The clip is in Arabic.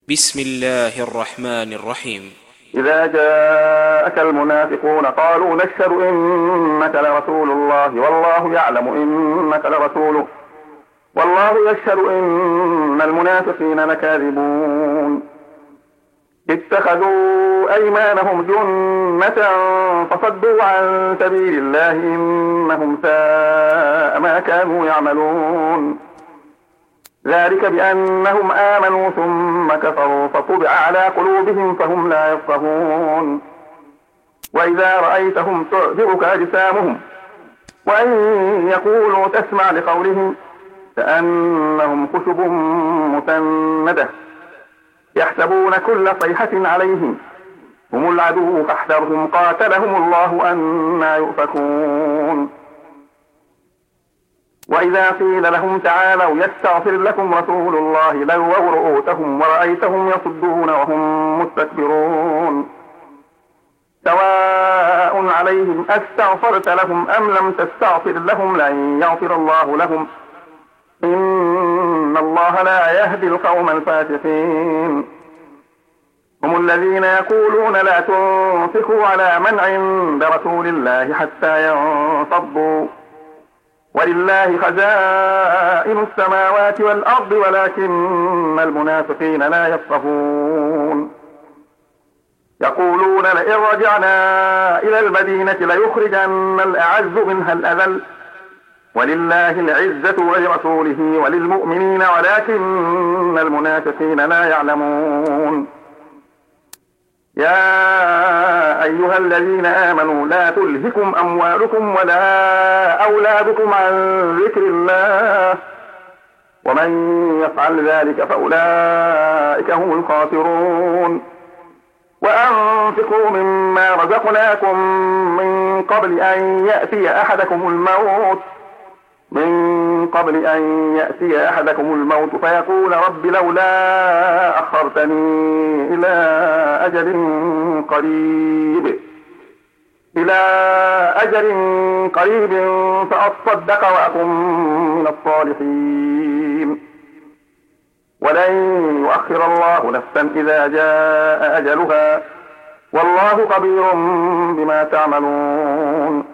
بسم الله الرحمن الرحيم. إذا جاءك المنافقون قالوا نشهد إنك لرسول الله والله يعلم إنك لرسوله والله يشهد إن المنافقين لكاذبون. اتخذوا أيمانهم جنة فصدوا عن سبيل الله إنهم ساء ما كانوا يعملون. ذلك بأنهم آمنوا ثم كفروا فطبع على قلوبهم فهم لا يفقهون. وإذا رأيتهم تعجبك أجسامهم وإن يقولوا تسمع لقولهم كأنهم خشب مسندة يحسبون كل صيحة عليهم هم العدو فاحذرهم قاتلهم الله أنى يؤفكون. وإذا قيل لهم تعالوا يستغفر لكم رسول الله لووا رؤوسهم ورأيتهم يصدون وهم مستكبرون. سواء عليهم أستغفرت لهم أم لم تستغفر لهم لن يغفر الله لهم إن الله لا يهدي القوم الفاسقين. هم الذين يقولون لا تنفقوا على من عند رسول الله حتى ينفضوا ولله خزائن السماوات والأرض ولكن المنافقين لا يفقهون. يقولون لئن رجعنا إلى المدينة ليخرجن الأعز منها الأذل ولله العزة ولرسوله وللمؤمنين ولكن المنافقين لا يعلمون. يا أيها الذين آمنوا لا تلهكم أموالكم ولا أولادكم عن ذكر الله ومن يفعل ذلك فأولئك هم الخاسرون. وأنفقوا مما رزقناكم من قبل أن يأتي أحدكم الموت فيقول رب لولا أخرتني إلى أجل قريب فأصدق وأكن من الصالحين ولن يؤخر الله نفسا إذا جاء أجلها والله خبير بما تعملون.